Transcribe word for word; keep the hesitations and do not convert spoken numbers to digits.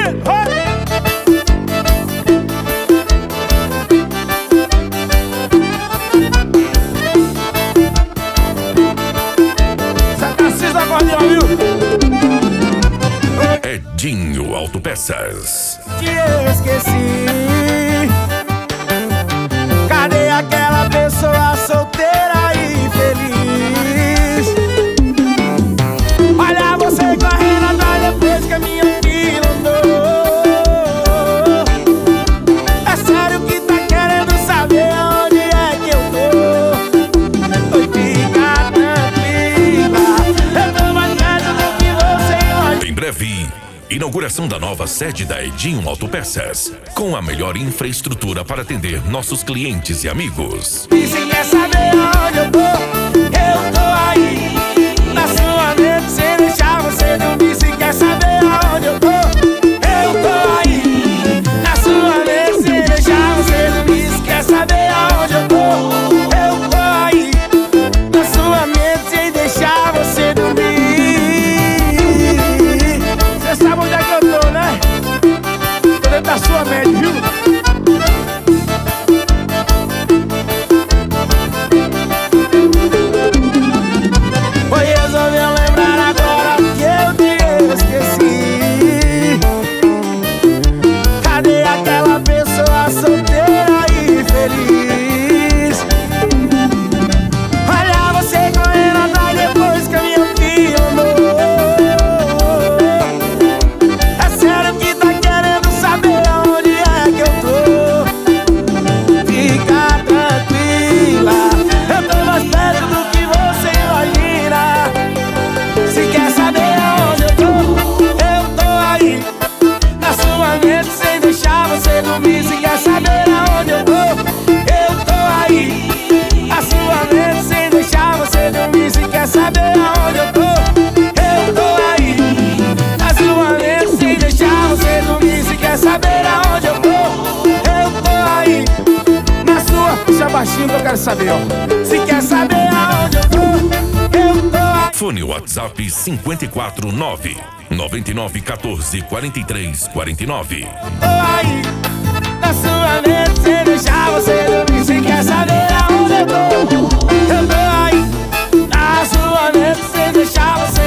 bandido. Você tá cis da cordinha, viu? Edinho Autopeças. Te esqueci. Cadê aquela pessoa solteira e feliz? Olha você correndo atrás depois que a minha filha andou. É sério que tá querendo saber onde é que eu tô? Oi, fica tranquila, eu tô mais perto do que você imagina. Em breve, inauguração da nova sede da Edinho Autopeças, com a melhor infraestrutura para atender nossos clientes e amigos. E se quer saber aonde eu tô, eu tô aí. Na sua mente sem deixar você dormir. Se quer saber aonde eu tô, eu tô aí. Na sua mente sem deixar você dormir. Se quer saber aonde eu tô, eu tô aí. Na sua mente sem deixar você dormir. Você sabe onde é que eu tô, né? Tô dentro da sua mente, viu? Foi resolveu lembrar agora que eu te esqueci. Cadê aquela pessoa solteira e feliz? Olha você correndo atrás depois que a minha filha andou. É sério que tá querendo saber aonde é que eu tô? Fica tranquila, eu tô mais perto do que você imagina. Se quer saber aonde eu tô, eu tô aí. Na sua mente sem deixar você dormir. Se quer saber aonde eu tô, eu tô aí. Na sua mente sem deixar você dormir. Se quer saber aonde eu tô, eu tô aí. Na sua mente sem deixar você dormir. Se quer saber aonde eu tô, eu tô aí. Na sua... Puxa baixinho que eu quero saber, ó. Se quer saber aonde eu tô, eu tô aí. Fone WhatsApp cinco quatro nove, nove nove um quatro, quatro três quatro nove. Tô aí, na sua mente sem deixar você dormir. Se quer saber aonde eu tô, eu tô aí. Na sua mente sem deixar você